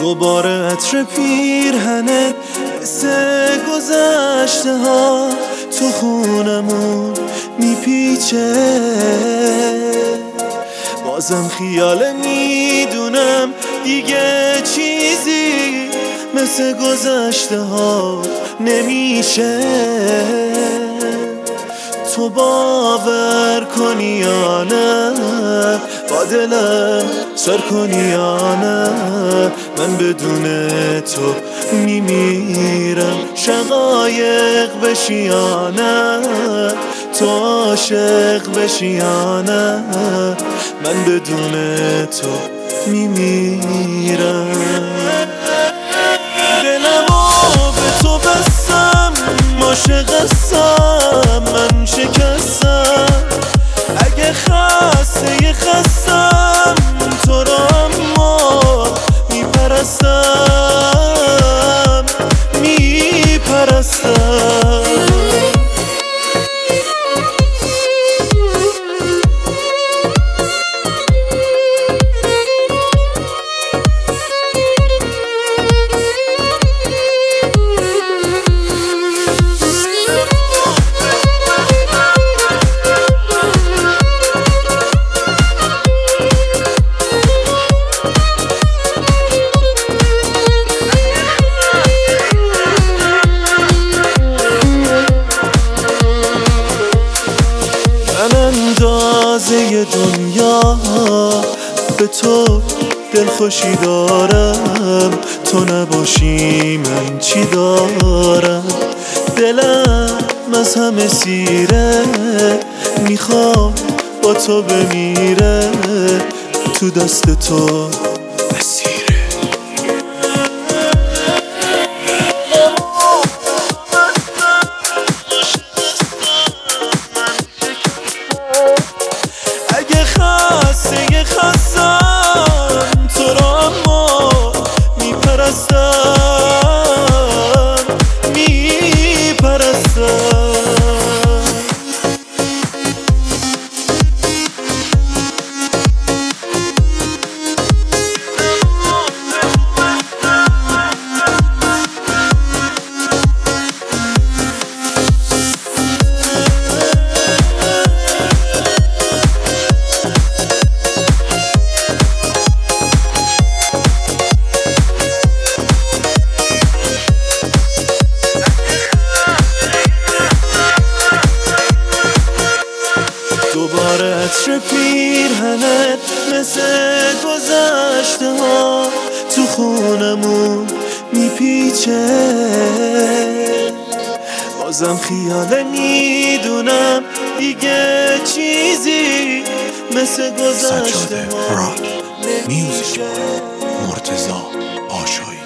دوباره عطر پیرهنت مثل گذشته ها تو خونمون میپیچه. بازم خیاله میدونم دیگه چیزی مثل گذشته ها نمیشه. تو باور کنی یا نه، با دلم سر کنی یا نه، من بدون تو میمیرم. شقایق بشی یا نه، تو عاشق بشی یا نه، من بدون تو میمیرم. دلمو به تو بستم، عاشق هستم، من شکستم. اگه خستم تو را اما میپرستم. اندازه دنیا به تو دلخوشی دارم، تو نباشی من چی دارم. دلم از همه سیره، میخواد با تو بمیره، تو دست تو اسیره. اگه خستم تو را اما میپرستم. دوباره عطر پیرهنت مثل گذشته ها تو خونمون میپیچه. بازم خیاله میدونم دیگه چیزی مثل گذشته ها سجاده راد میوزیک مرتضی آشایی.